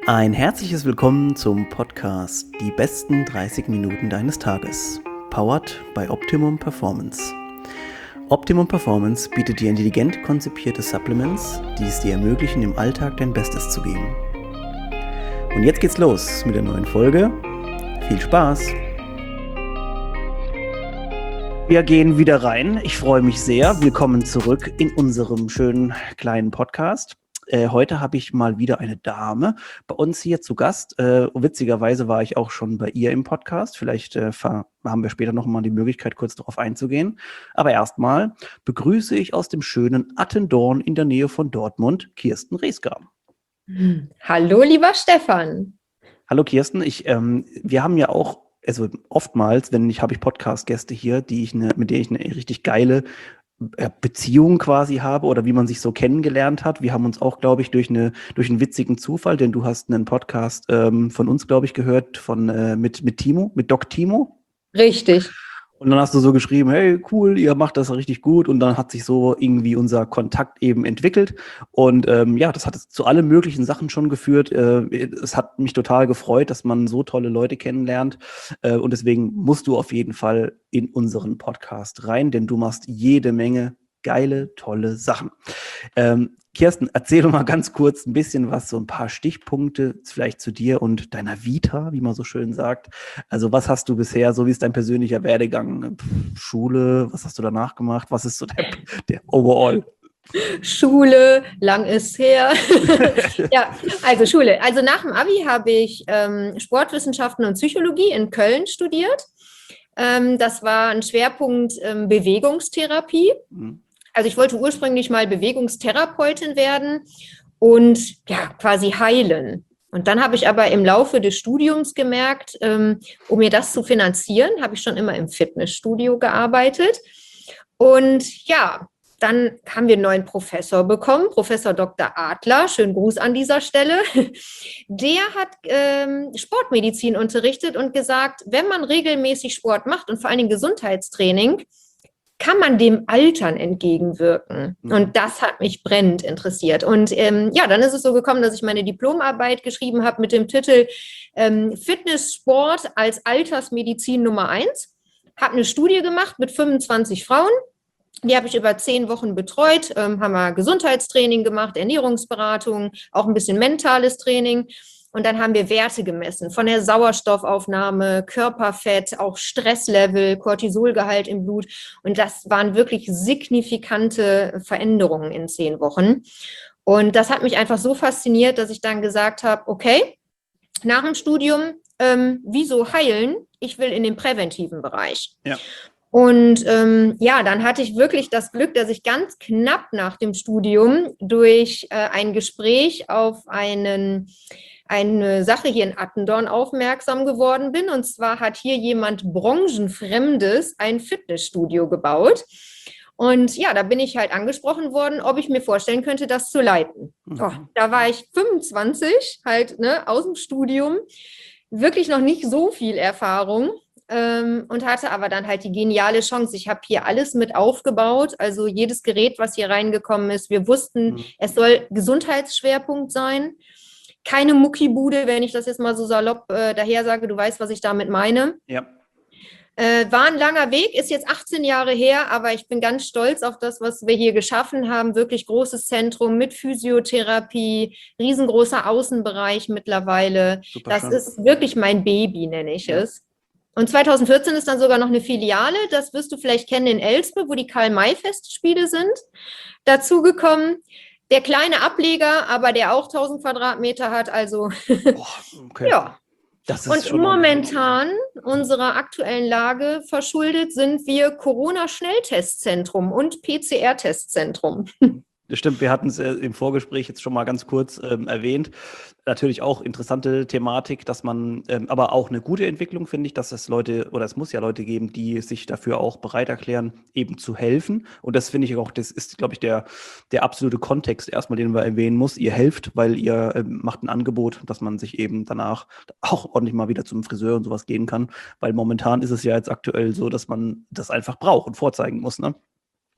Ein herzliches Willkommen zum Podcast Die besten 30 Minuten deines Tages, powered by Optimum Performance. Optimum Performance bietet dir intelligent konzipierte Supplements, die es dir ermöglichen, im Alltag dein Bestes zu geben. Und jetzt geht's los mit der neuen Folge. Viel Spaß! Wir gehen wieder rein. Ich freue mich sehr. Willkommen zurück in unserem schönen kleinen Podcast. Heute habe ich mal wieder eine Dame bei uns hier zu Gast. Witzigerweise war ich auch schon bei ihr im Podcast. Vielleicht haben wir später noch mal die Möglichkeit, kurz darauf einzugehen. Aber erstmal begrüße ich aus dem schönen Attendorn in der Nähe von Dortmund Kirsten Reesger. Hallo, lieber Stefan. Hallo Kirsten. Wir haben ja auch, also oftmals, habe ich Podcast-Gäste hier, mit denen ich eine richtig geile Beziehung quasi habe oder wie man sich so kennengelernt hat. Wir haben uns auch, glaube ich, durch einen witzigen Zufall, denn du hast einen Podcast von uns, glaube ich, gehört, mit Timo, mit Doc Timo. Richtig. Und dann hast du so geschrieben, hey, cool, ihr macht das richtig gut. Und dann hat sich so irgendwie unser Kontakt eben entwickelt. Und das hat zu allen möglichen Sachen schon geführt. Es hat mich total gefreut, dass man so tolle Leute kennenlernt. Und deswegen musst du auf jeden Fall in unseren Podcast rein, denn du machst jede Menge geile, tolle Sachen. Kirsten, erzähl doch mal ganz kurz ein bisschen was, so ein paar Stichpunkte vielleicht zu dir und deiner Vita, wie man so schön sagt. Also was hast du bisher, so wie ist dein persönlicher Werdegang? Schule, was hast du danach gemacht? Was ist so der Overall? Schule, lang ist her. Ja, also Schule. Also nach dem Abi habe ich Sportwissenschaften und Psychologie in Köln studiert. Das war ein Schwerpunkt Bewegungstherapie. Also ich wollte ursprünglich mal Bewegungstherapeutin werden und ja, quasi heilen. Und dann habe ich aber im Laufe des Studiums gemerkt, um mir das zu finanzieren, habe ich schon immer im Fitnessstudio gearbeitet. Und ja, dann haben wir einen neuen Professor bekommen, Professor Dr. Adler, schönen Gruß an dieser Stelle. Der hat Sportmedizin unterrichtet und gesagt, wenn man regelmäßig Sport macht und vor allen Dingen Gesundheitstraining, kann man dem Altern entgegenwirken? Und das hat mich brennend interessiert. Und dann ist es so gekommen, dass ich meine Diplomarbeit geschrieben habe mit dem Titel Fitnesssport als Altersmedizin Nummer 1. Habe eine Studie gemacht mit 25 Frauen. Die habe ich über 10 Wochen betreut, haben wir Gesundheitstraining gemacht, Ernährungsberatung, auch ein bisschen mentales Training. Und dann haben wir Werte gemessen, von der Sauerstoffaufnahme, Körperfett, auch Stresslevel, Cortisolgehalt im Blut. Und das waren wirklich signifikante Veränderungen in 10 Wochen. Und das hat mich einfach so fasziniert, dass ich dann gesagt habe, okay, nach dem Studium, wieso heilen? Ich will in den präventiven Bereich. Ja. Und dann hatte ich wirklich das Glück, dass ich ganz knapp nach dem Studium durch ein Gespräch auf eine Sache hier in Attendorn aufmerksam geworden bin. Und zwar hat hier jemand Branchenfremdes ein Fitnessstudio gebaut. Und ja, da bin ich halt angesprochen worden, ob ich mir vorstellen könnte, das zu leiten. Oh, da war ich 25, aus dem Studium, wirklich noch nicht so viel Erfahrung. Und hatte aber dann halt die geniale Chance. Ich habe hier alles mit aufgebaut, also jedes Gerät, was hier reingekommen ist. Wir wussten, es soll Gesundheitsschwerpunkt sein. Keine Muckibude, wenn ich das jetzt mal so salopp daher sage, du weißt, was ich damit meine. Ja. War ein langer Weg, ist jetzt 18 Jahre her, aber ich bin ganz stolz auf das, was wir hier geschaffen haben. Wirklich großes Zentrum mit Physiotherapie, riesengroßer Außenbereich mittlerweile. Super das schön. Ist wirklich mein Baby, nenne ich es. Und 2014 ist dann sogar noch eine Filiale, das wirst du vielleicht kennen, in Elspe, wo die Karl-May-Festspiele sind, dazugekommen. Der kleine Ableger, aber der auch 1000 Quadratmeter hat, also okay. Ja. Das ist und momentan unserer aktuellen Lage verschuldet sind wir Corona-Schnelltestzentrum und PCR-Testzentrum. Das stimmt, wir hatten es im Vorgespräch jetzt schon mal ganz kurz erwähnt. Natürlich auch interessante Thematik, dass man, aber auch eine gute Entwicklung, finde ich, dass es muss ja Leute geben, die sich dafür auch bereit erklären, eben zu helfen. Und das finde ich auch, das ist, glaube ich, der absolute Kontext erstmal, den man erwähnen muss. Ihr helft, weil ihr macht ein Angebot, dass man sich eben danach auch ordentlich mal wieder zum Friseur und sowas gehen kann. Weil momentan ist es ja jetzt aktuell so, dass man das einfach braucht und vorzeigen muss, ne?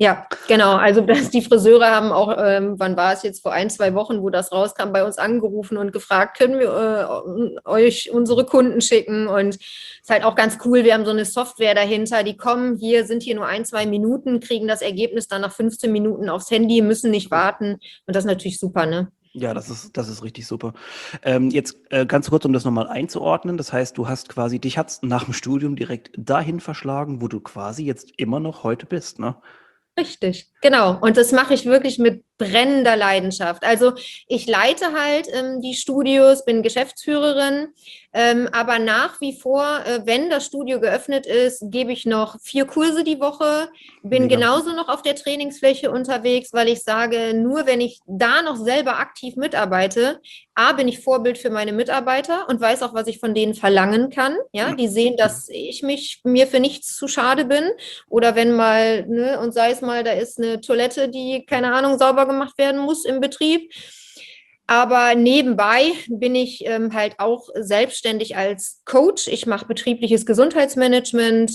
Ja, genau. Also die Friseure haben auch, wann war es jetzt, vor 1, 2 Wochen, wo das rauskam, bei uns angerufen und gefragt, können wir euch unsere Kunden schicken? Und es ist halt auch ganz cool, wir haben so eine Software dahinter, die kommen hier, sind hier nur 1, 2 Minuten, kriegen das Ergebnis dann nach 15 Minuten aufs Handy, müssen nicht warten. Und das ist natürlich super, ne? Ja, das ist richtig super. Jetzt ganz kurz, um das nochmal einzuordnen. Das heißt, du hast quasi, dich hat's nach dem Studium direkt dahin verschlagen, wo du quasi jetzt immer noch heute bist, ne? Richtig, genau. Und das mache ich wirklich mit brennender Leidenschaft. Also ich leite halt die Studios, bin Geschäftsführerin, aber nach wie vor, wenn das Studio geöffnet ist, gebe ich noch 4 Kurse die Woche, bin Mega. genauso noch auf der Trainingsfläche unterwegs, weil ich sage, nur wenn ich da noch selber aktiv mitarbeite, A, bin ich Vorbild für meine Mitarbeiter und weiß auch, was ich von denen verlangen kann. Ja, die sehen, dass ich mir für nichts zu schade bin. Oder wenn mal, ne, und sei es mal, da ist eine Toilette, die, keine Ahnung, sauber gemacht werden muss im Betrieb. Aber nebenbei bin ich halt auch selbstständig als Coach. Ich mache betriebliches Gesundheitsmanagement,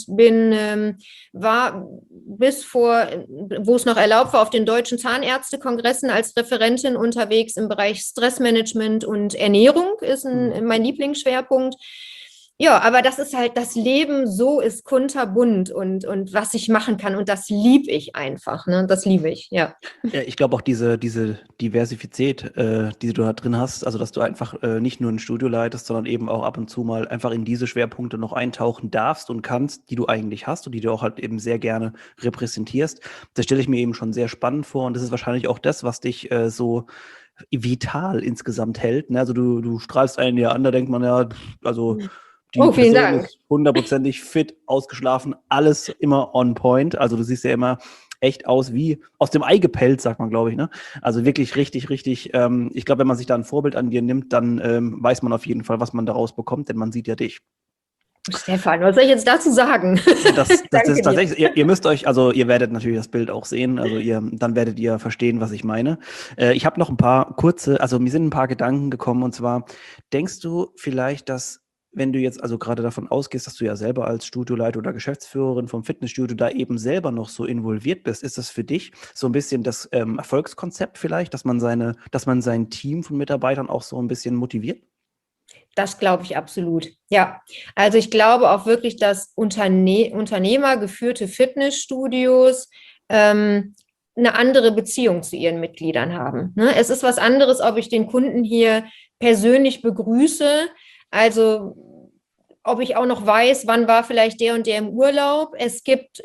war bis vor, wo es noch erlaubt war, auf den deutschen Zahnärztekongressen als Referentin unterwegs im Bereich Stressmanagement und Ernährung ist mein Lieblingsschwerpunkt. Ja, aber das ist halt, das Leben so ist kunterbunt und was ich machen kann. Und das liebe ich einfach, ne? Das liebe ich, ja. Ja, ich glaube auch diese Diversität, die du da drin hast, also dass du einfach nicht nur ein Studio leitest, sondern eben auch ab und zu mal einfach in diese Schwerpunkte noch eintauchen darfst und kannst, die du eigentlich hast und die du auch halt eben sehr gerne repräsentierst. Das stelle ich mir eben schon sehr spannend vor und das ist wahrscheinlich auch das, was dich so vital insgesamt hält. Ne? Also du strahlst einen ja an, da denkt man ja, also die Vielen Person Dank. ist hundertprozentig fit, ausgeschlafen, alles immer on point. Also du siehst ja immer echt aus wie aus dem Ei gepellt, sagt man, glaube ich. Ne? Also wirklich richtig, richtig. Ich glaube, wenn man sich da ein Vorbild an dir nimmt, dann weiß man auf jeden Fall, was man daraus bekommt, denn man sieht ja dich. Stefan, was soll ich jetzt dazu sagen? Das ist Danke dir. tatsächlich, ihr müsst euch, also ihr werdet natürlich das Bild auch sehen, also dann werdet ihr verstehen, was ich meine. Ich habe noch ein paar kurze, also mir sind ein paar Gedanken gekommen und zwar, denkst du vielleicht, dass wenn du jetzt also gerade davon ausgehst, dass du ja selber als Studioleiter oder Geschäftsführerin vom Fitnessstudio da eben selber noch so involviert bist, ist das für dich so ein bisschen das Erfolgskonzept vielleicht, dass man sein Team von Mitarbeitern auch so ein bisschen motiviert? Das glaube ich absolut. Ja, also ich glaube auch wirklich, dass unternehmergeführte Fitnessstudios eine andere Beziehung zu ihren Mitgliedern haben. Ne? Es ist was anderes, ob ich den Kunden hier persönlich begrüße, also ob ich auch noch weiß, wann war vielleicht der und der im Urlaub. Es gibt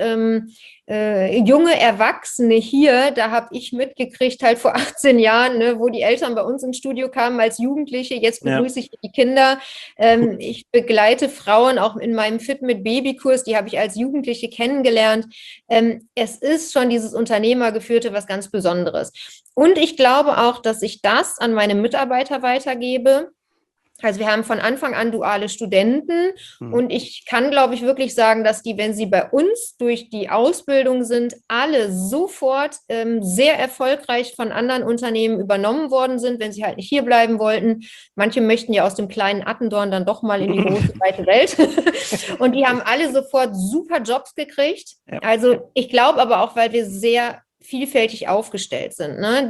junge Erwachsene hier, da habe ich mitgekriegt, halt vor 18 Jahren, ne, wo die Eltern bei uns ins Studio kamen als Jugendliche. Jetzt begrüße ich die Kinder. Ich begleite Frauen auch in meinem Fit mit Babykurs, die habe ich als Jugendliche kennengelernt. Es ist schon dieses Unternehmergeführte was ganz Besonderes. Und ich glaube auch, dass ich das an meine Mitarbeiter weitergebe. Also wir haben von Anfang an duale Studenten und ich kann, glaube ich, wirklich sagen, dass die, wenn sie bei uns durch die Ausbildung sind, alle sofort sehr erfolgreich von anderen Unternehmen übernommen worden sind, wenn sie halt nicht hier bleiben wollten. Manche möchten ja aus dem kleinen Attendorn dann doch mal in die große, weite Welt. Und die haben alle sofort super Jobs gekriegt. Ja. Also ich glaube aber auch, weil wir sehr vielfältig aufgestellt sind. Ne?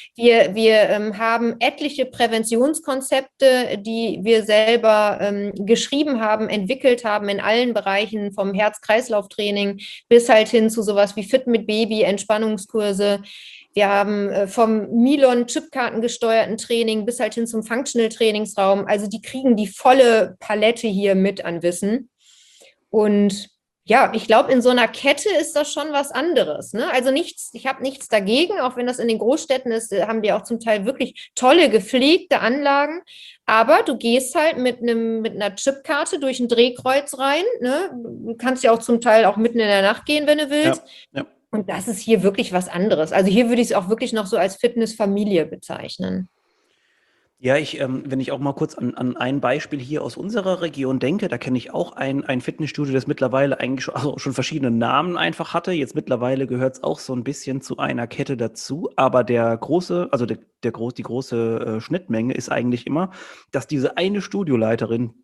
Wir haben etliche Präventionskonzepte, die wir selber geschrieben haben, entwickelt haben in allen Bereichen, vom Herz-Kreislauf-Training bis halt hin zu sowas wie Fit mit Baby, Entspannungskurse. Wir haben vom Milon Chipkarten gesteuerten Training bis halt hin zum Functional-Trainingsraum. Also die kriegen die volle Palette hier mit an Wissen. Und ja, ich glaube, in so einer Kette ist das schon was anderes. Ne? Also ich habe nichts dagegen, auch wenn das in den Großstädten ist, haben die auch zum Teil wirklich tolle, gepflegte Anlagen. Aber du gehst halt mit einer Chipkarte durch ein Drehkreuz rein. Ne? Du kannst ja auch zum Teil auch mitten in der Nacht gehen, wenn du willst. Ja, ja. Und das ist hier wirklich was anderes. Also hier würde ich es auch wirklich noch so als Fitnessfamilie bezeichnen. Ja, wenn ich auch mal kurz an ein Beispiel hier aus unserer Region denke, da kenne ich auch ein Fitnessstudio, das mittlerweile eigentlich schon verschiedene Namen einfach hatte. Jetzt mittlerweile gehört es auch so ein bisschen zu einer Kette dazu, aber die große Schnittmenge ist eigentlich immer, dass diese eine Studioleiterin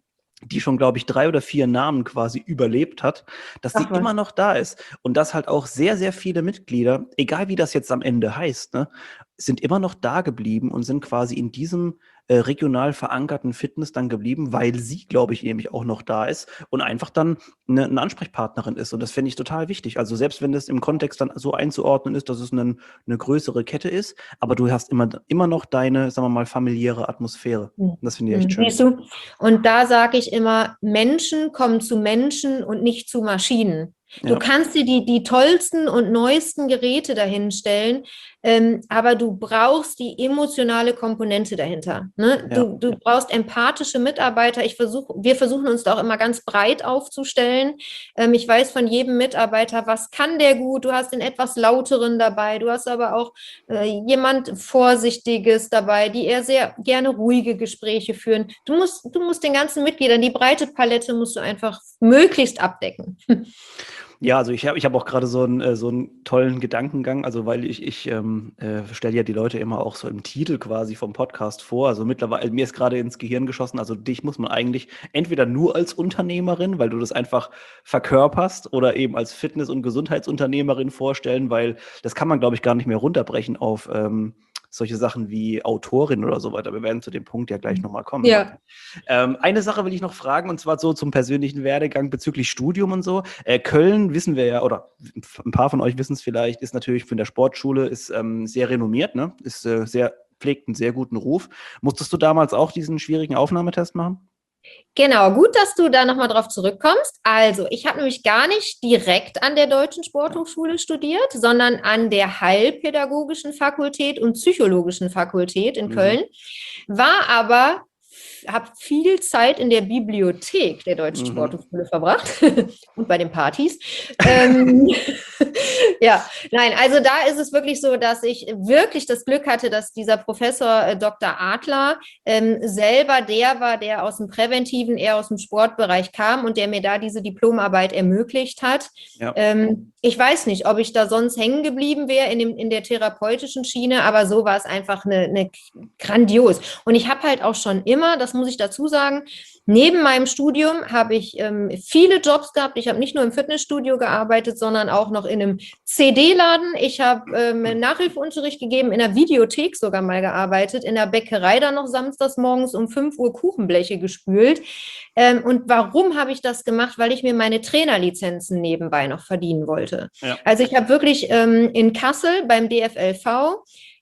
die schon, glaube ich, 3 oder 4 Namen quasi überlebt hat, dass die immer noch da ist. Und dass halt auch sehr, sehr viele Mitglieder, egal wie das jetzt am Ende heißt, ne, sind immer noch da geblieben und sind quasi in diesem regional verankerten Fitness dann geblieben, weil sie, glaube ich, nämlich auch noch da ist und einfach dann eine Ansprechpartnerin ist. Und das finde ich total wichtig. Also selbst wenn das im Kontext dann so einzuordnen ist, dass es eine größere Kette ist, aber du hast immer noch deine, sagen wir mal, familiäre Atmosphäre. Und das finde ich echt schön. Siehst du? Und da sage ich immer, Menschen kommen zu Menschen und nicht zu Maschinen. Du kannst dir die tollsten und neuesten Geräte dahinstellen, aber du brauchst die emotionale Komponente dahinter. Ne? Ja. Du brauchst empathische Mitarbeiter. Wir versuchen uns da auch immer ganz breit aufzustellen. Ich weiß von jedem Mitarbeiter, was kann der gut. Du hast den etwas lauteren dabei. Du hast aber auch jemand Vorsichtiges dabei, die eher sehr gerne ruhige Gespräche führen. Du musst den ganzen Mitgliedern, die breite Palette musst du einfach möglichst abdecken. Ja, also ich hab auch gerade so einen tollen Gedankengang, also weil ich stelle ja die Leute immer auch so im Titel quasi vom Podcast vor, also mittlerweile, mir ist gerade ins Gehirn geschossen, also dich muss man eigentlich entweder nur als Unternehmerin, weil du das einfach verkörperst, oder eben als Fitness- und Gesundheitsunternehmerin vorstellen, weil das kann man, glaube ich, gar nicht mehr runterbrechen auf solche Sachen wie Autorin oder so weiter. Wir werden zu dem Punkt ja gleich nochmal kommen. Ja. Eine Sache will ich noch fragen, und zwar so zum persönlichen Werdegang bezüglich Studium und so. Köln, wissen wir ja, oder ein paar von euch wissen es vielleicht, ist natürlich von der Sportschule, ist sehr renommiert, ne? Pflegt einen sehr guten Ruf. Musstest du damals auch diesen schwierigen Aufnahmetest machen? Genau, gut, dass du da nochmal drauf zurückkommst. Also, ich habe nämlich gar nicht direkt an der Deutschen Sporthochschule studiert, sondern an der Heilpädagogischen Fakultät und Psychologischen Fakultät in Köln, habe viel Zeit in der Bibliothek der Deutschen Sporthochschule verbracht und bei den Partys. Ja, nein, also da ist es wirklich so, dass ich wirklich das Glück hatte, dass dieser Professor Dr. Adler selber der war, der aus dem Präventiven, eher aus dem Sportbereich kam und der mir da diese Diplomarbeit ermöglicht hat. Ja. Ich weiß nicht, ob ich da sonst hängen geblieben wäre in der therapeutischen Schiene, aber so war es einfach eine grandios. Und ich habe halt auch schon immer, das muss ich dazu sagen, neben meinem Studium habe ich viele Jobs gehabt. Ich habe nicht nur im Fitnessstudio gearbeitet, sondern auch noch in einem CD-Laden. Ich habe Nachhilfeunterricht gegeben, in der Videothek sogar mal gearbeitet, in der Bäckerei dann noch samstags morgens um 5 Uhr Kuchenbleche gespült. Und warum habe ich das gemacht? Weil ich mir meine Trainerlizenzen nebenbei noch verdienen wollte. Ja. Also ich habe wirklich in Kassel beim DFLV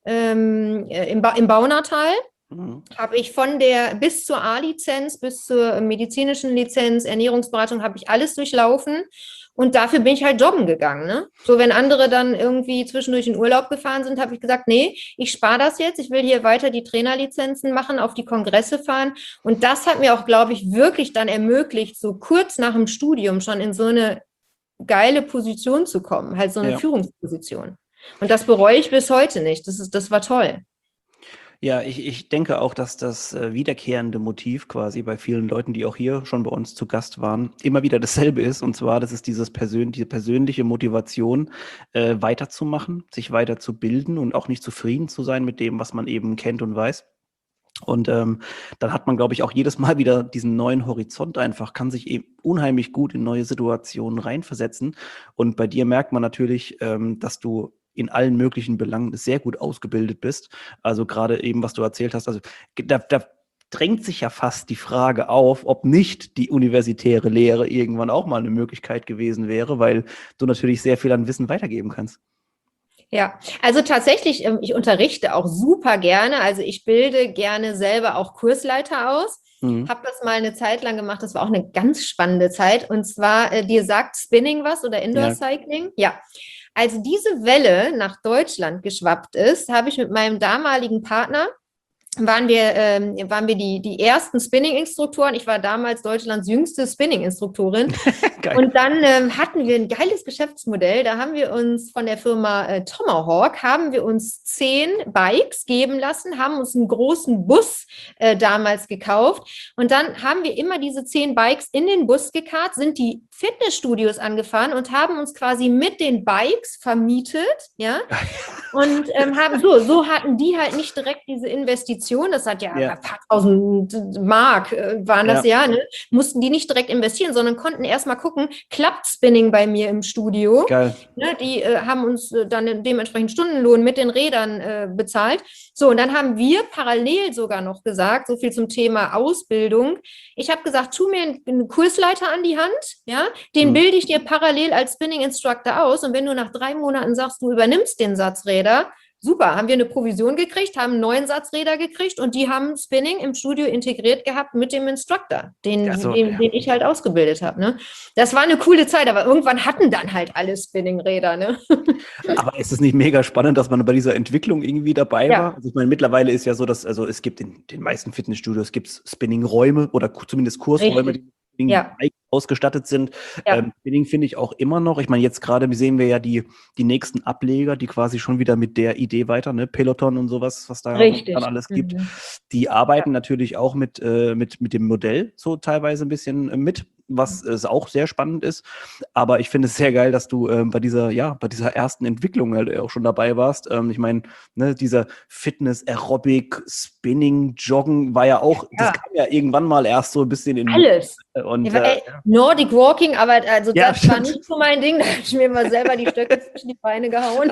im Baunatal habe ich bis zur A-Lizenz, bis zur medizinischen Lizenz, Ernährungsberatung, habe ich alles durchlaufen. Und dafür bin ich halt joggen gegangen. Ne? So, wenn andere dann irgendwie zwischendurch in Urlaub gefahren sind, habe ich gesagt, nee, ich spare das jetzt. Ich will hier weiter die Trainerlizenzen machen, auf die Kongresse fahren. Und das hat mir auch, glaube ich, wirklich dann ermöglicht, so kurz nach dem Studium schon in so eine geile Position zu kommen, halt so eine Führungsposition. Und das bereue ich bis heute nicht. Das war toll. Ja, ich denke auch, dass das wiederkehrende Motiv quasi bei vielen Leuten, die auch hier schon bei uns zu Gast waren, immer wieder dasselbe ist. Und zwar, das ist diese persönliche Motivation, weiterzumachen, sich weiterzubilden und auch nicht zufrieden zu sein mit dem, was man eben kennt und weiß. Und dann hat man, glaube ich, auch jedes Mal wieder diesen neuen Horizont einfach, kann sich eben unheimlich gut in neue Situationen reinversetzen. Und bei dir merkt man natürlich, dass du in allen möglichen Belangen sehr gut ausgebildet bist. Also gerade eben, was du erzählt hast, also da drängt sich ja fast die Frage auf, ob nicht die universitäre Lehre irgendwann auch mal eine Möglichkeit gewesen wäre, weil du natürlich sehr viel an Wissen weitergeben kannst. Ja, also tatsächlich, ich unterrichte auch super gerne. Also ich bilde gerne selber auch Kursleiter aus. Habe das mal eine Zeit lang gemacht. Das war auch eine ganz spannende Zeit. Und zwar, dir sagt Spinning was oder Indoor Cycling? Ja. Als diese Welle nach Deutschland geschwappt ist, habe ich mit meinem damaligen Partner, waren wir die ersten Spinning-Instruktoren. Ich war damals Deutschlands jüngste Spinning-Instruktorin. Und dann hatten wir ein geiles Geschäftsmodell. Da haben wir uns von der Firma Tomahawk, 10 Bikes geben lassen, haben uns einen großen Bus damals gekauft. Und dann haben wir immer diese 10 Bikes in den Bus gekarrt, sind die Fitnessstudios angefahren und haben uns quasi mit den Bikes vermietet. Ja? Und so hatten die halt nicht direkt diese Investition Investition, das hat ja ein paar tausend Mark waren das ne? Mussten die nicht direkt investieren, sondern konnten erstmal gucken, klappt Spinning bei mir im Studio? Geil. Ne? Die haben uns dann dementsprechend Stundenlohn mit den Rädern bezahlt. So, und dann haben wir parallel sogar noch gesagt, so viel zum Thema Ausbildung. Ich habe gesagt, tu mir einen Kursleiter an die Hand, ja, den bilde ich dir parallel als Spinning Instructor aus. Und wenn du nach 3 Monaten sagst, du übernimmst den Satz Räder, super, haben wir eine Provision gekriegt, haben einen neuen Satz Räder gekriegt und die haben Spinning im Studio integriert gehabt mit dem Instructor, den ich halt ausgebildet habe. Ne? Das war eine coole Zeit, aber irgendwann hatten dann halt alle Spinning-Räder. Ne? Aber ist es nicht mega spannend, dass man bei dieser Entwicklung irgendwie dabei war? Also ich meine, mittlerweile ist ja so, dass es gibt in den meisten Fitnessstudios gibt's Spinning-Räume oder zumindest Kursräume, die ausgestattet sind. Spinning finde ich auch immer noch. Ich meine, jetzt gerade sehen wir ja die nächsten Ableger, die quasi schon wieder mit der Idee weiter, ne, Peloton und sowas, was da dann alles gibt. Die arbeiten natürlich auch mit dem Modell so teilweise ein bisschen mit, was auch sehr spannend ist. Aber ich finde es sehr geil, dass du bei dieser ersten Entwicklung halt auch schon dabei warst. Ich meine, ne, dieser Fitness, Aerobic, Spinning, Joggen war ja auch, das kam ja irgendwann mal erst so ein bisschen in alles. Und, Nordic Walking, aber also das war nicht so mein Ding. Da habe ich mir immer selber die Stöcke zwischen die Beine gehauen.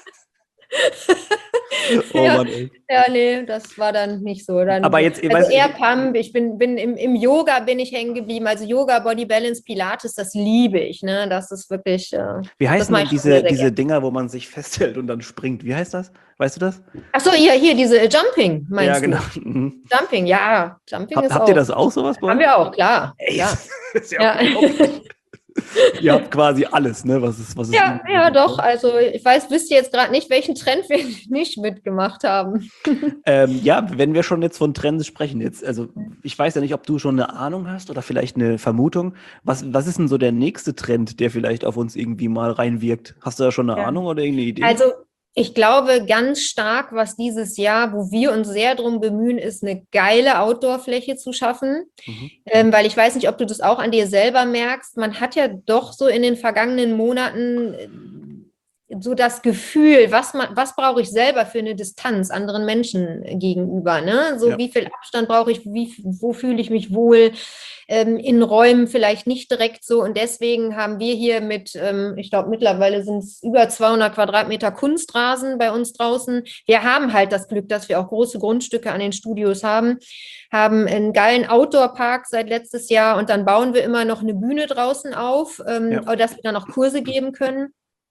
Mann, ey. Nee, das war dann nicht so. Dann, aber jetzt, eher Pump, ich bin im Yoga bin ich hängen geblieben, also Yoga, Body Balance, Pilates, das liebe ich, ne? Das ist wirklich. Wie heißen denn diese Dinger, wo man sich festhält und dann springt? Wie heißt das? Weißt du das? Achso, hier, diese Jumping, meinst du? Ja, genau. Jumping, ja. Jumping ist habt ihr das auch sowas bei euch? Haben wir auch, klar. Ey, ja. Ist ja Ihr habt quasi alles, ne? Was ist ja, doch. Also ich wüsste jetzt gerade nicht, welchen Trend wir nicht mitgemacht haben. Wenn wir schon jetzt von Trends sprechen, also ich weiß ja nicht, ob du schon eine Ahnung hast oder vielleicht eine Vermutung. Was ist denn so der nächste Trend, der vielleicht auf uns irgendwie mal reinwirkt? Hast du da schon eine Ahnung oder irgendeine Idee? Also ich glaube ganz stark, was dieses Jahr, wo wir uns sehr drum bemühen, ist eine geile Outdoor-Fläche zu schaffen. Weil ich weiß nicht, ob du das auch an dir selber merkst. Man hat ja doch so in den vergangenen Monaten so das Gefühl, was brauche ich selber für eine Distanz anderen Menschen gegenüber, ne? So wie viel Abstand brauche ich, wo fühle ich mich wohl, in Räumen vielleicht nicht direkt so, und deswegen haben wir hier mit, ich glaube mittlerweile sind es über 200 Quadratmeter Kunstrasen bei uns draußen. Wir haben halt das Glück, dass wir auch große Grundstücke an den Studios haben einen geilen Outdoor-Park seit letztes Jahr, und dann bauen wir immer noch eine Bühne draußen auf, dass wir dann auch Kurse geben können.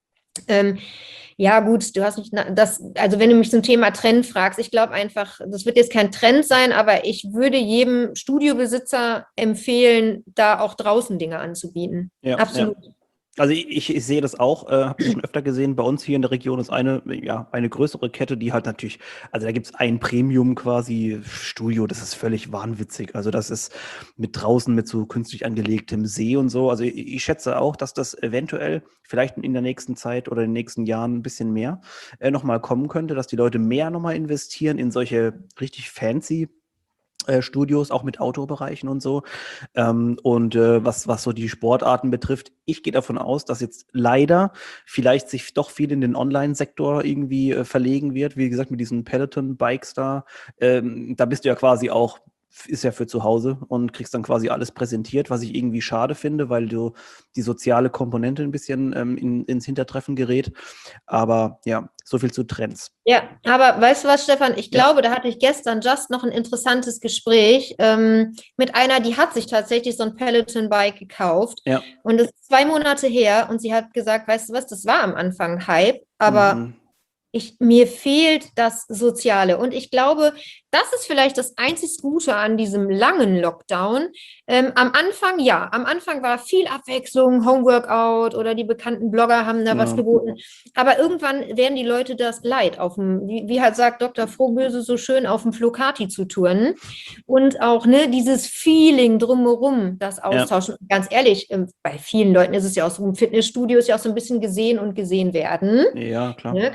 Ja gut, du hast mich also wenn du mich zum Thema Trend fragst, ich glaube einfach, das wird jetzt kein Trend sein, aber ich würde jedem Studiobesitzer empfehlen, da auch draußen Dinge anzubieten. Ja, absolut. Ja. Also ich sehe das auch, habe ich schon öfter gesehen. Bei uns hier in der Region ist eine größere Kette, die halt natürlich, also da gibt es ein Premium quasi Studio, das ist völlig wahnwitzig. Also das ist mit draußen mit so künstlich angelegtem See und so. Also ich schätze auch, dass das eventuell vielleicht in der nächsten Zeit oder in den nächsten Jahren ein bisschen mehr nochmal kommen könnte, dass die Leute mehr nochmal investieren in solche richtig fancy Studios, auch mit Outdoor-Bereichen und so. Was so die Sportarten betrifft, ich gehe davon aus, dass jetzt leider vielleicht sich doch viel in den Online-Sektor irgendwie verlegen wird. Wie gesagt, mit diesen Peloton-Bikes da bist du ja quasi auch, ist ja für zu Hause und kriegst dann quasi alles präsentiert, was ich irgendwie schade finde, weil du die soziale Komponente ein bisschen ins Hintertreffen gerät. Aber ja, so viel zu Trends. Ja, aber weißt du was, Stefan? Ich glaube, da hatte ich gestern just noch ein interessantes Gespräch mit einer, die hat sich tatsächlich so ein Peloton-Bike gekauft. Ja. Und das ist 2 Monate her, und sie hat gesagt, weißt du was, das war am Anfang Hype, aber mir fehlt das Soziale. Und ich glaube, das ist vielleicht das einzig Gute an diesem langen Lockdown. Am Anfang war viel Abwechslung, Homeworkout oder die bekannten Blogger haben da was geboten. Aber irgendwann werden die Leute das leid, wie halt sagt Dr. Frohböse so schön, auf dem Flocati zu turnen. Und auch dieses Feeling drumherum, das Austauschen. Ja. Ganz ehrlich, bei vielen Leuten ist es ja auch so, im Fitnessstudio ist ja auch so ein bisschen gesehen und gesehen werden. Ja, klar. Kann man auch nicht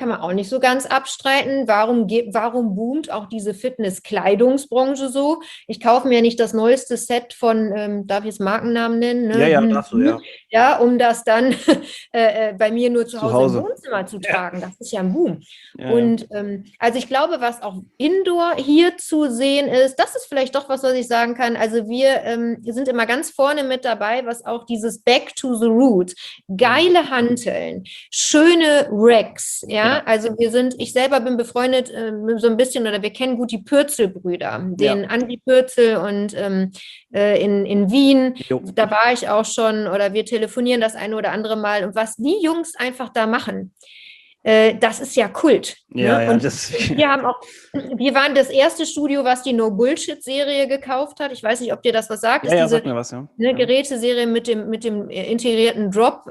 nicht so ganz abstreiten. Warum boomt auch diese Fitness-Kleidungsbranche so? Ich kaufe mir nicht das neueste Set von, darf ich jetzt Markennamen nennen? Ne? Ja, darfst du, ja. Ja, um das dann bei mir nur zu Hause im Wohnzimmer zu tragen. Ja. Das ist ja ein Boom. Ja, und also ich glaube, was auch Indoor hier zu sehen ist, das ist vielleicht doch was ich sagen kann. Also wir sind immer ganz vorne mit dabei, was auch dieses Back to the Roots, geile Hanteln, schöne Racks, ja. Also ich selber bin befreundet so ein bisschen, oder wir kennen gut die Pürzel-Brüder, den Andi Pürzel, und in Wien, da war ich auch schon, oder wir telefonieren das eine oder andere Mal, und was die Jungs einfach da machen, das ist ja Kult. Ja, ne? ja, Und wir waren das erste Studio, was die No-Bullshit-Serie gekauft hat. Ich weiß nicht, ob dir das was sagt. Ja, sag mir was, ja. Geräteserie mit dem integrierten Drop.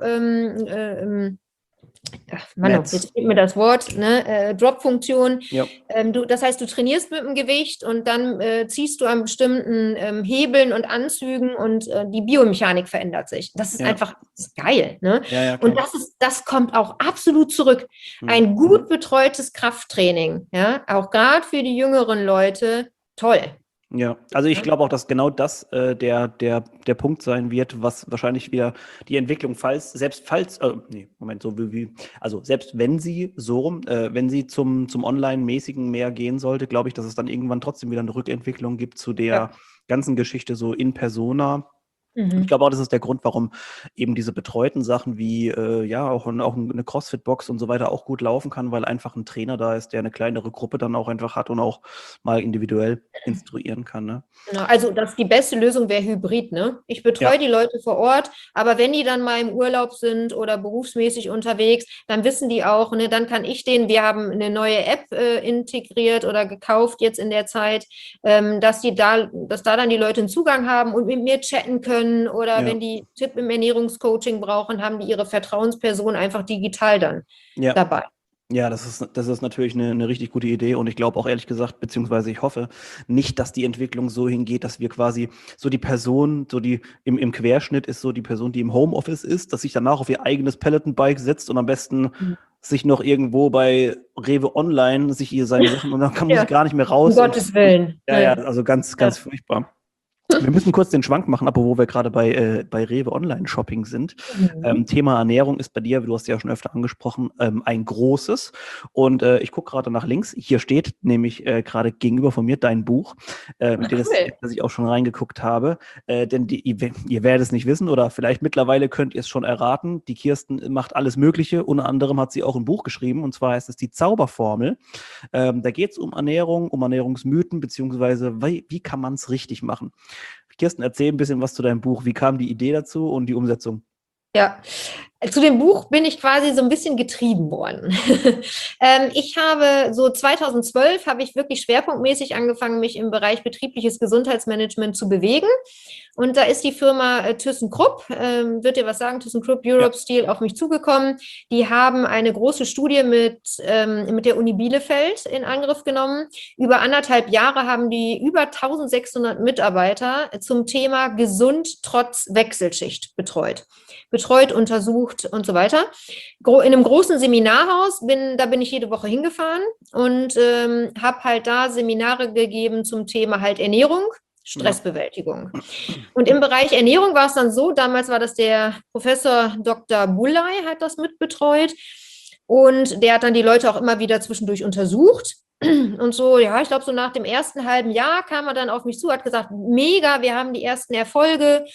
Jetzt fehlt mir das Wort, ne? Drop-Funktion. Ja. Das heißt, du trainierst mit dem Gewicht und dann ziehst du an bestimmten Hebeln und Anzügen, und die Biomechanik verändert sich. Das ist einfach geil. Ne? Ja, und das kommt auch absolut zurück. Ein gut betreutes Krafttraining, ja, auch gerade für die jüngeren Leute, toll. Ja, also ich glaube auch, dass genau das der Punkt sein wird, was wahrscheinlich wieder die Entwicklung, selbst wenn sie wenn sie zum Online-mäßigen mehr gehen sollte, glaube ich, dass es dann irgendwann trotzdem wieder eine Rückentwicklung gibt zu der ganzen Geschichte so in Persona. Ich glaube auch, das ist der Grund, warum eben diese betreuten Sachen wie auch eine CrossFit-Box und so weiter auch gut laufen kann, weil einfach ein Trainer da ist, der eine kleinere Gruppe dann auch einfach hat und auch mal individuell instruieren kann. Ne? Genau, also die beste Lösung wäre Hybrid. Ne? Ich betreue die Leute vor Ort, aber wenn die dann mal im Urlaub sind oder berufsmäßig unterwegs, dann wissen die auch, ne, dann kann ich wir haben eine neue App integriert oder gekauft jetzt in der Zeit, dass da dann die Leute einen Zugang haben und mit mir chatten können. Oder wenn die Tipp im Ernährungscoaching brauchen, haben die ihre Vertrauensperson einfach digital dann dabei. Ja, das ist natürlich eine richtig gute Idee, und ich glaube auch ehrlich gesagt, beziehungsweise ich hoffe nicht, dass die Entwicklung so hingeht, dass wir quasi so die Person, so die im Querschnitt ist so die Person, die im Homeoffice ist, dass sich danach auf ihr eigenes Peloton-Bike setzt und am besten sich noch irgendwo bei Rewe Online sich hier seine Sachen, und dann muss ich gar nicht mehr raus. Um Gottes Willen. Ja, also ganz furchtbar. Wir müssen kurz den Schwank machen, aber wo wir gerade bei Rewe Online-Shopping sind. Thema Ernährung ist bei dir, du hast ja schon öfter angesprochen, ein großes. Und ich gucke gerade nach links. Hier steht nämlich gerade gegenüber von mir dein Buch, mit dem das ich auch schon reingeguckt habe. Denn ihr werdet es nicht wissen, oder vielleicht mittlerweile könnt ihr es schon erraten. Die Kirsten macht alles Mögliche. Unter anderem hat sie auch ein Buch geschrieben, und zwar heißt es die Zauberformel. Da geht es um Ernährung, um Ernährungsmythen, beziehungsweise wie kann man es richtig machen. Kirsten, erzähl ein bisschen was zu deinem Buch. Wie kam die Idee dazu und die Umsetzung? Ja, zu dem Buch bin ich quasi so ein bisschen getrieben worden. Ich habe 2012 habe ich wirklich schwerpunktmäßig angefangen, mich im Bereich betriebliches Gesundheitsmanagement zu bewegen. Und da ist die Firma ThyssenKrupp, wird dir was sagen, ThyssenKrupp Europe Steel, auf mich zugekommen. Die haben eine große Studie mit der Uni Bielefeld in Angriff genommen. Über 1,5 Jahre haben die über 1600 Mitarbeiter zum Thema Gesund trotz Wechselschicht betreut, untersucht und so weiter. In einem großen Seminarhaus bin ich jede Woche hingefahren und habe halt da Seminare gegeben zum Thema halt Ernährung, Stressbewältigung. Und im Bereich Ernährung war es dann so, damals war das der Professor Dr. Bulay, hat das mitbetreut, und der hat dann die Leute auch immer wieder zwischendurch untersucht. Und so, ja, ich glaube, so nach dem ersten halben Jahr kam er dann auf mich zu, hat gesagt, mega, wir haben die ersten Erfolge.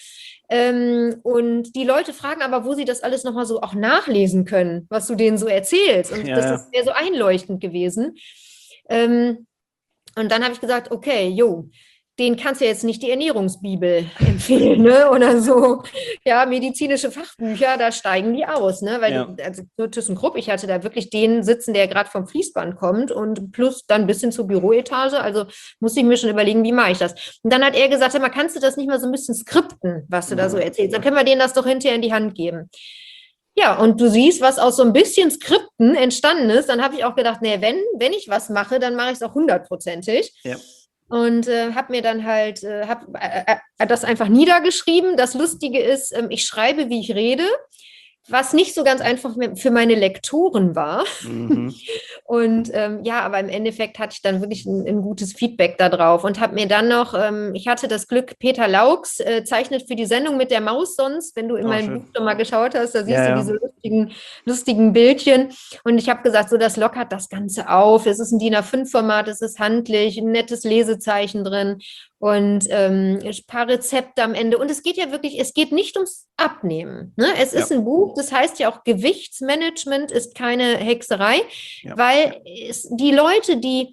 Und die Leute fragen aber, wo sie das alles nochmal so auch nachlesen können, was du denen so erzählst. Und das wäre so einleuchtend gewesen. Und dann habe ich gesagt, okay, den kannst du jetzt nicht die Ernährungsbibel empfehlen, ne? Oder so, ja, medizinische Fachbücher, da steigen die aus, ne? Weil ThyssenKrupp, ich hatte da wirklich den sitzen, der gerade vom Fließband kommt, und plus dann bis hin zur Büroetage, also musste ich mir schon überlegen, wie mache ich das? Und dann hat er gesagt, sag mal, kannst du das nicht mal so ein bisschen skripten, was du da so erzählst? Dann können wir denen das doch hinterher in die Hand geben. Ja, und du siehst, was aus so ein bisschen Skripten entstanden ist. Dann habe ich auch gedacht, nee, wenn ich was mache, dann mache ich es auch 100%. Ja. Und habe mir dann halt das einfach niedergeschrieben. Das Lustige ist, ich schreibe, wie ich rede, was nicht so ganz einfach für meine Lektoren war. Mhm. Und aber im Endeffekt hatte ich dann wirklich ein gutes Feedback darauf und habe mir dann noch, ich hatte das Glück, Peter Laux zeichnet für die Sendung mit der Maus sonst, wenn du in Oh, mein Buch schön. schon mal geschaut hast, da Ja, siehst du ja. diese lustigen Bildchen. Und ich habe gesagt, so, das lockert das Ganze auf. Es ist ein DIN A5-Format, es ist handlich, ein nettes Lesezeichen drin und ein paar Rezepte am Ende. Und es geht ja wirklich, es geht nicht ums Abnehmen. Ne? Es Ja, ist ein Buch, das heißt ja auch, Gewichtsmanagement ist keine Hexerei, ja, weil die Leute, die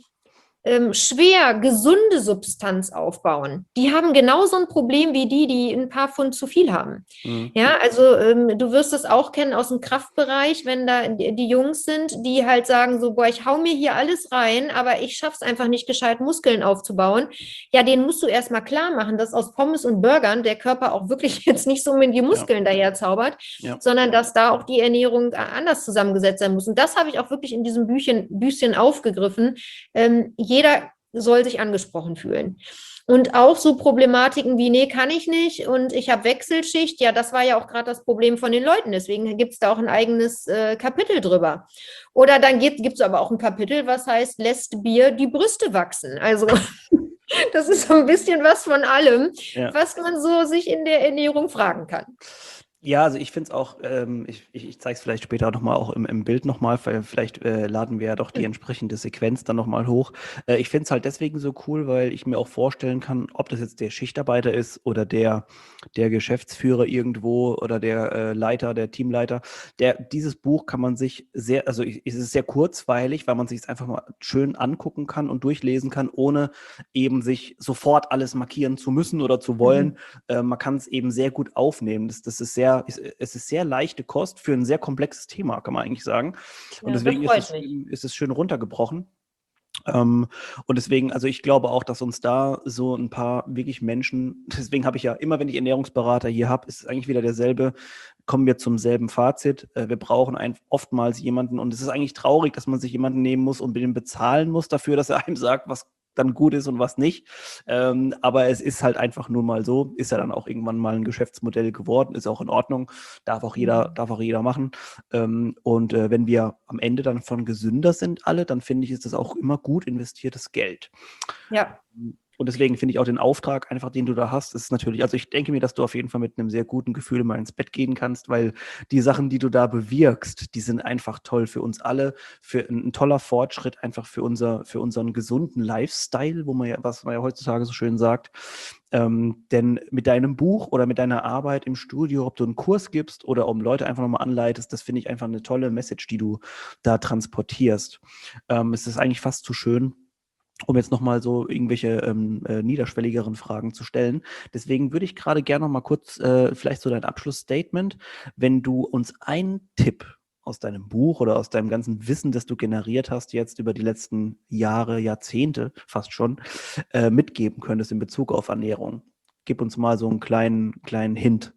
schwer gesunde Substanz aufbauen, die haben genauso ein Problem wie die ein paar Pfund zu viel haben. mhm. Ja, also du wirst es auch kennen aus dem Kraftbereich, wenn da die Jungs sind, die halt sagen so, boah, ich hau mir hier alles rein, aber ich schaff's einfach nicht gescheit, Muskeln aufzubauen. Ja, den musst du erstmal klar machen, dass aus Pommes und Burgern der Körper auch wirklich jetzt nicht so mit die Ja, Muskeln daher zaubert, ja, sondern dass da auch die Ernährung anders zusammengesetzt sein muss. Und das habe ich auch wirklich in diesem Büchchen aufgegriffen. Jeder soll sich angesprochen fühlen. Und auch so Problematiken wie, nee, kann ich nicht und ich habe Wechselschicht, ja, das war ja auch gerade das Problem von den Leuten, deswegen gibt es da auch ein eigenes Kapitel drüber. Oder dann gibt es aber auch ein Kapitel, was heißt, lässt Bier die Brüste wachsen. Also das ist so ein bisschen was von allem, ja. was man so sich in der Ernährung fragen kann. Ja, also ich finde es auch, ich zeige es vielleicht später nochmal auch im Bild nochmal, vielleicht laden wir ja doch die entsprechende Sequenz dann nochmal hoch. Ich finde es halt deswegen so cool, weil ich mir auch vorstellen kann, ob das jetzt der Schichtarbeiter ist oder der Geschäftsführer irgendwo oder der Leiter, der Teamleiter. Dieses Buch kann man sich sehr, also es ist sehr kurzweilig, weil man sich es einfach mal schön angucken kann und durchlesen kann, ohne eben sich sofort alles markieren zu müssen oder zu wollen. Man kann es eben sehr gut aufnehmen. Das ist es ist sehr leichte Kost für ein sehr komplexes Thema, kann man eigentlich sagen. Und Ja, das deswegen freut mich. ist es schön runtergebrochen. Und deswegen, also ich glaube auch, dass uns da so ein paar wirklich Menschen, deswegen habe ich ja immer, wenn ich Ernährungsberater hier habe, ist es eigentlich wieder derselbe, kommen wir zum selben Fazit. Wir brauchen oftmals jemanden und es ist eigentlich traurig, dass man sich jemanden nehmen muss und mit dem bezahlen muss dafür, dass er einem sagt, was dann gut ist und was nicht. Aber es ist halt einfach nur mal so, ist ja dann auch irgendwann mal ein Geschäftsmodell geworden, ist auch in Ordnung, darf auch jeder machen. Und wenn wir am Ende dann von gesünder sind alle, dann finde ich, ist das auch immer gut investiertes Geld. Ja. Und deswegen finde ich auch den Auftrag einfach, den du da hast, ist natürlich, also ich denke mir, dass du auf jeden Fall mit einem sehr guten Gefühl mal ins Bett gehen kannst, weil die Sachen, die du da bewirkst, die sind einfach toll für uns alle, für ein toller Fortschritt einfach für unseren gesunden Lifestyle, was man ja heutzutage so schön sagt. Denn mit deinem Buch oder mit deiner Arbeit im Studio, ob du einen Kurs gibst oder um Leute einfach nochmal anleitest, das finde ich einfach eine tolle Message, die du da transportierst. Es ist eigentlich fast zu schön, um jetzt nochmal so irgendwelche niederschwelligeren Fragen zu stellen. Deswegen würde ich gerade gerne noch mal kurz vielleicht so dein Abschlussstatement, wenn du uns einen Tipp aus deinem Buch oder aus deinem ganzen Wissen, das du generiert hast jetzt über die letzten Jahre, Jahrzehnte fast schon, mitgeben könntest in Bezug auf Ernährung. Gib uns mal so einen kleinen Hint.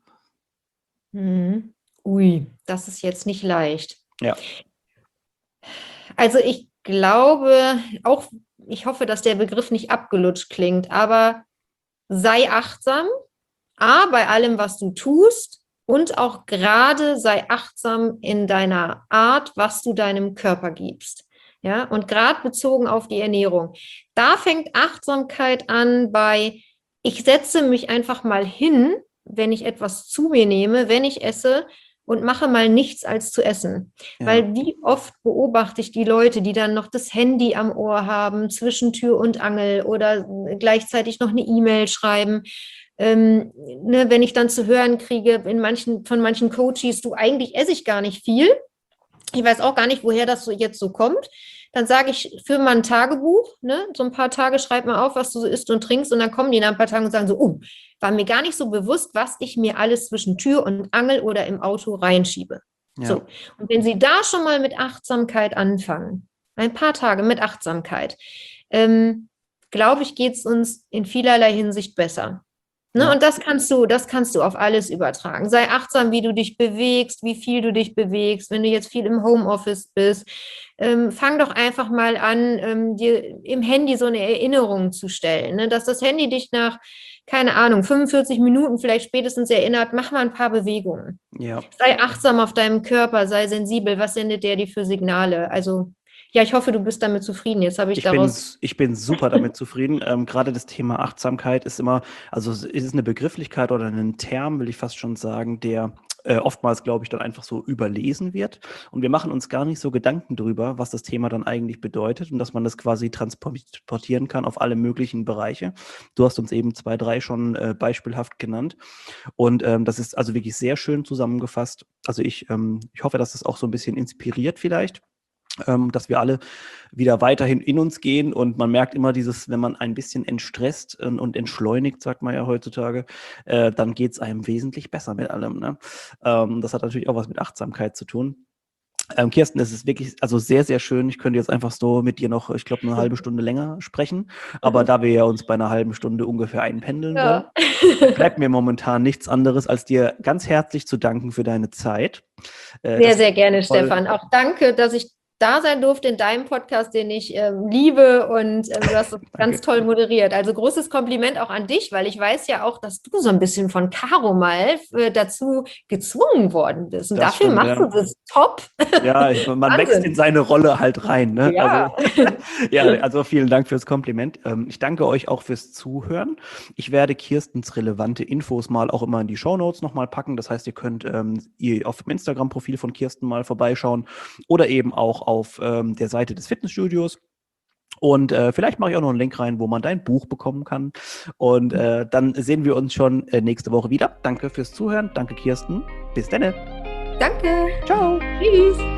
Ui, das ist jetzt nicht leicht. Ja. Also ich glaube, auch ich hoffe, dass der Begriff nicht abgelutscht klingt, aber sei achtsam, bei allem, was du tust und auch gerade sei achtsam in deiner Art, was du deinem Körper gibst. Ja, und gerade bezogen auf die Ernährung. Da fängt Achtsamkeit an ich setze mich einfach mal hin, wenn ich etwas zu mir nehme, wenn ich esse und mache mal nichts als zu essen. Ja. Weil wie oft beobachte ich die Leute, die dann noch das Handy am Ohr haben, zwischen Tür und Angel oder gleichzeitig noch eine E-Mail schreiben. Wenn ich dann zu hören kriege von manchen Coaches, du, eigentlich esse ich gar nicht viel. Ich weiß auch gar nicht, woher das jetzt so kommt. Dann sage ich, führe mal ein Tagebuch, ne? So ein paar Tage schreib mal auf, was du so isst und trinkst und dann kommen die nach ein paar Tagen und sagen so, war mir gar nicht so bewusst, was ich mir alles zwischen Tür und Angel oder im Auto reinschiebe. Ja. So. Und wenn Sie da schon mal mit Achtsamkeit anfangen, ein paar Tage mit Achtsamkeit, glaube ich, geht es uns in vielerlei Hinsicht besser. Ne? Ja. Und das kannst du auf alles übertragen. Sei achtsam, wie du dich bewegst, wie viel du dich bewegst. Wenn du jetzt viel im Homeoffice bist, fang doch einfach mal an, dir im Handy so eine Erinnerung zu stellen, ne? Dass das Handy dich nach, keine Ahnung, 45 Minuten vielleicht spätestens erinnert, mach mal ein paar Bewegungen. Ja. Sei achtsam auf deinem Körper, sei sensibel, was sendet der dir für Signale? Also ja, ich hoffe, du bist damit zufrieden. Jetzt habe ich daraus... Ich bin super damit zufrieden. Gerade das Thema Achtsamkeit ist immer, also es ist eine Begrifflichkeit oder ein Term, will ich fast schon sagen, der oftmals, glaube ich, dann einfach so überlesen wird. Und wir machen uns gar nicht so Gedanken drüber, was das Thema dann eigentlich bedeutet und dass man das quasi transportieren kann auf alle möglichen Bereiche. Du hast uns eben 2, 3 schon beispielhaft genannt. Und das ist also wirklich sehr schön zusammengefasst. Also ich hoffe, dass es auch so ein bisschen inspiriert vielleicht. Dass wir alle wieder weiterhin in uns gehen und man merkt immer dieses, wenn man ein bisschen entstresst und entschleunigt, sagt man ja heutzutage, dann geht es einem wesentlich besser mit allem. Ne? Das hat natürlich auch was mit Achtsamkeit zu tun. Kirsten, es ist wirklich also sehr, sehr schön. Ich könnte jetzt einfach so mit dir noch, ich glaube, eine halbe Stunde länger sprechen. Aber da wir ja uns bei einer halben Stunde ungefähr einpendeln wollen, bleibt mir momentan nichts anderes, als dir ganz herzlich zu danken für deine Zeit. Sehr, sehr gerne, Stefan. Auch danke, dass ich da sein durfte in deinem Podcast, den ich liebe und du hast das ganz toll moderiert. Also großes Kompliment auch an dich, weil ich weiß ja auch, dass du so ein bisschen von Caro mal dazu gezwungen worden bist. Und das dafür stimmt, machst du das top. Ja, man wächst in seine Rolle halt rein. Ne? Ja. Also vielen Dank fürs Kompliment. Ich danke euch auch fürs Zuhören. Ich werde Kirstens relevante Infos mal auch immer in die Shownotes nochmal packen. Das heißt, ihr könnt ihr auf dem Instagram-Profil von Kirsten mal vorbeischauen oder eben auch auf der Seite des Fitnessstudios. Und vielleicht mache ich auch noch einen Link rein, wo man dein Buch bekommen kann. Und dann sehen wir uns schon nächste Woche wieder. Danke fürs Zuhören. Danke, Kirsten. Bis dann. Danke. Ciao. Tschüss.